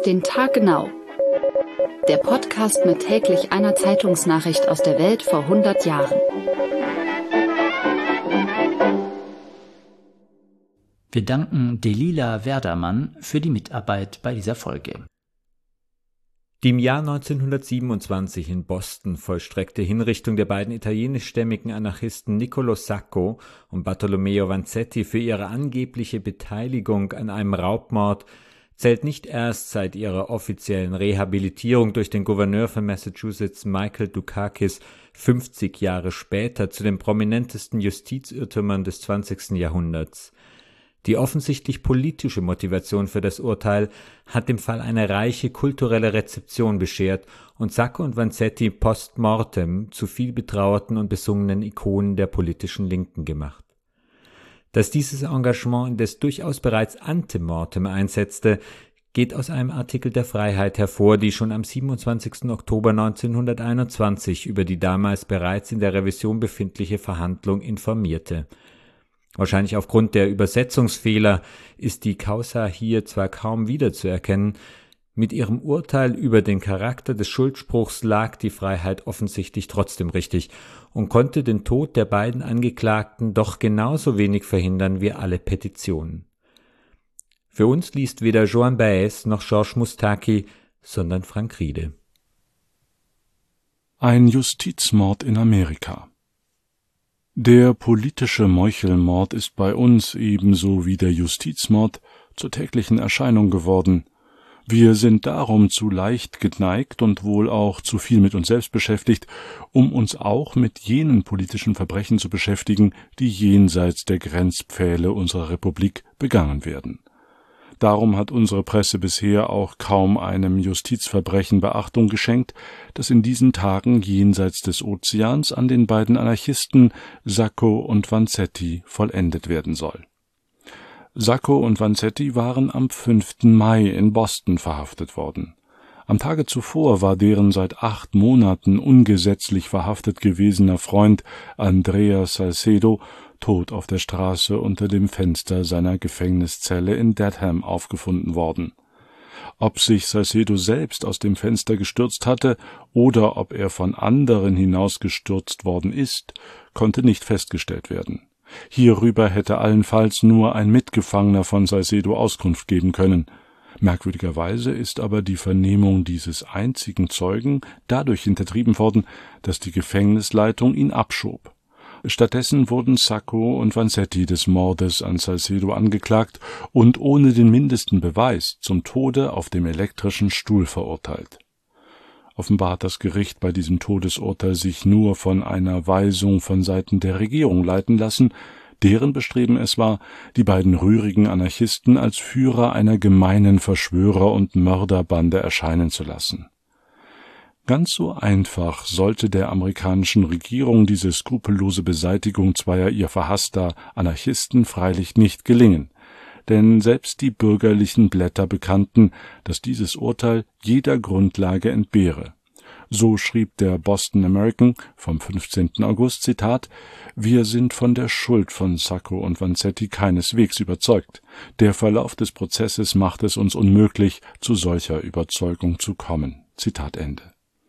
den Tag genau. Der Podcast mit täglich einer Zeitungsnachricht aus der Welt vor 100 Jahren. Wir danken Delila Werdermann für die Mitarbeit bei dieser Folge. Die im Jahr 1927 in Boston vollstreckte Hinrichtung der beiden italienischstämmigen Anarchisten Niccolò Sacco und Bartolomeo Vanzetti für ihre angebliche Beteiligung an einem Raubmord zählt nicht erst seit ihrer offiziellen Rehabilitierung durch den Gouverneur von Massachusetts Michael Dukakis 50 Jahre später zu den prominentesten Justizirrtümern des 20. Jahrhunderts. Die offensichtlich politische Motivation für das Urteil hat dem Fall eine reiche kulturelle Rezeption beschert und Sacco und Vanzetti post mortem zu viel betrauerten und besungenen Ikonen der politischen Linken gemacht. Dass dieses Engagement indes durchaus bereits ante mortem einsetzte, geht aus einem Artikel der Freiheit hervor, die schon am 27. Oktober 1921 über die damals bereits in der Revision befindliche Verhandlung informierte. Wahrscheinlich aufgrund der Übersetzungsfehler ist die Causa hier zwar kaum wiederzuerkennen, mit ihrem Urteil über den Charakter des Schuldspruchs lag die Freiheit offensichtlich trotzdem richtig und konnte den Tod der beiden Angeklagten doch genauso wenig verhindern wie alle Petitionen. Für uns liest weder Joan Baez noch Georges Moustaki, sondern Frank Riede. Ein Justizmord in Amerika. Der politische Meuchelmord ist bei uns ebenso wie der Justizmord zur täglichen Erscheinung geworden. Wir sind darum zu leicht geneigt und wohl auch zu viel mit uns selbst beschäftigt, um uns auch mit jenen politischen Verbrechen zu beschäftigen, die jenseits der Grenzpfähle unserer Republik begangen werden. Darum hat unsere Presse bisher auch kaum einem Justizverbrechen Beachtung geschenkt, das in diesen Tagen jenseits des Ozeans an den beiden Anarchisten Sacco und Vanzetti vollendet werden soll. Sacco und Vanzetti waren am 5. Mai in Boston verhaftet worden. Am Tage zuvor war deren seit 8 Monaten ungesetzlich verhaftet gewesener Freund Andrea Salcedo tot auf der Straße unter dem Fenster seiner Gefängniszelle in Dedham aufgefunden worden. Ob sich Salcedo selbst aus dem Fenster gestürzt hatte oder ob er von anderen hinausgestürzt worden ist, konnte nicht festgestellt werden. Hierüber hätte allenfalls nur ein Mitgefangener von Salcedo Auskunft geben können. Merkwürdigerweise ist aber die Vernehmung dieses einzigen Zeugen dadurch hintertrieben worden, dass die Gefängnisleitung ihn abschob. Stattdessen wurden Sacco und Vanzetti des Mordes an Salcedo angeklagt und ohne den mindesten Beweis zum Tode auf dem elektrischen Stuhl verurteilt. Offenbar hat das Gericht bei diesem Todesurteil sich nur von einer Weisung von Seiten der Regierung leiten lassen, deren Bestreben es war, die beiden rührigen Anarchisten als Führer einer gemeinen Verschwörer- und Mörderbande erscheinen zu lassen. Ganz so einfach sollte der amerikanischen Regierung diese skrupellose Beseitigung zweier ihr verhasster Anarchisten freilich nicht gelingen, denn selbst die bürgerlichen Blätter bekannten, dass dieses Urteil jeder Grundlage entbehre. So schrieb der Boston American vom 15. August, Zitat, »Wir sind von der Schuld von Sacco und Vanzetti keineswegs überzeugt. Der Verlauf des Prozesses macht es uns unmöglich, zu solcher Überzeugung zu kommen.« Zitat Ende.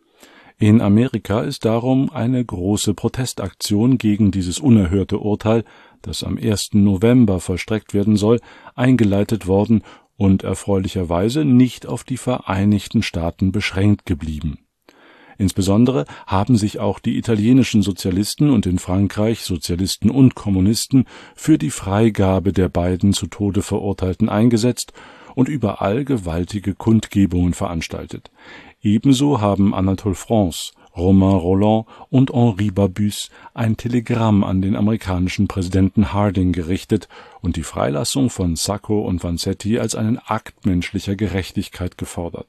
In Amerika ist darum eine große Protestaktion gegen dieses unerhörte Urteil, das am 1. November vollstreckt werden soll, eingeleitet worden und erfreulicherweise nicht auf die Vereinigten Staaten beschränkt geblieben. Insbesondere haben sich auch die italienischen Sozialisten und in Frankreich Sozialisten und Kommunisten für die Freigabe der beiden zu Tode Verurteilten eingesetzt und überall gewaltige Kundgebungen veranstaltet. Ebenso haben Anatole France, Romain Rolland und Henri Barbusse ein Telegramm an den amerikanischen Präsidenten Harding gerichtet und die Freilassung von Sacco und Vanzetti als einen Akt menschlicher Gerechtigkeit gefordert.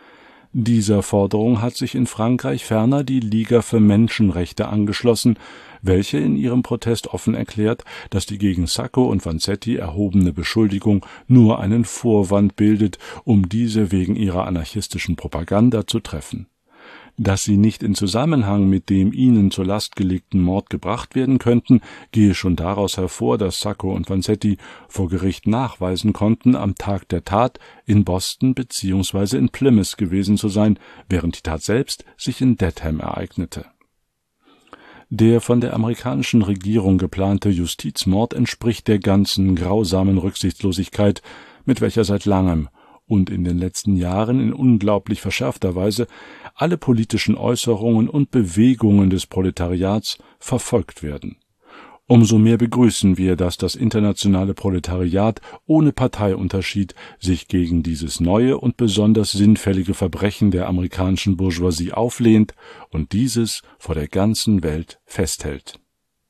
Dieser Forderung hat sich in Frankreich ferner die Liga für Menschenrechte angeschlossen, welche in ihrem Protest offen erklärt, dass die gegen Sacco und Vanzetti erhobene Beschuldigung nur einen Vorwand bildet, um diese wegen ihrer anarchistischen Propaganda zu treffen. Dass sie nicht in Zusammenhang mit dem ihnen zur Last gelegten Mord gebracht werden könnten, gehe schon daraus hervor, dass Sacco und Vanzetti vor Gericht nachweisen konnten, am Tag der Tat in Boston bzw. in Plymouth gewesen zu sein, während die Tat selbst sich in Dedham ereignete. Der von der amerikanischen Regierung geplante Justizmord entspricht der ganzen grausamen Rücksichtslosigkeit, mit welcher seit langem und in den letzten Jahren in unglaublich verschärfter Weise alle politischen Äußerungen und Bewegungen des Proletariats verfolgt werden. Umso mehr begrüßen wir, dass das internationale Proletariat ohne Parteiunterschied sich gegen dieses neue und besonders sinnfällige Verbrechen der amerikanischen Bourgeoisie auflehnt und dieses vor der ganzen Welt festhält.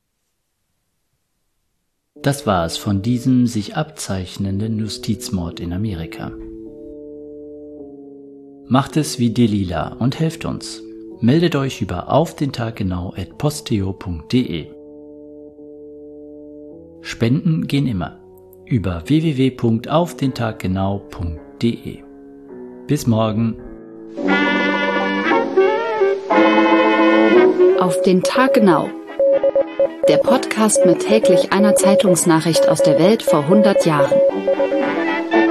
Das war es von diesem sich abzeichnenden Justizmord in Amerika. Macht es wie Delila und helft uns. Meldet euch über aufdentaggenau@posteo.de. Spenden gehen immer über www.aufdentaggenau.de. Bis morgen. Auf den Tag genau. Der Podcast mit täglich einer Zeitungsnachricht aus der Welt vor 100 Jahren.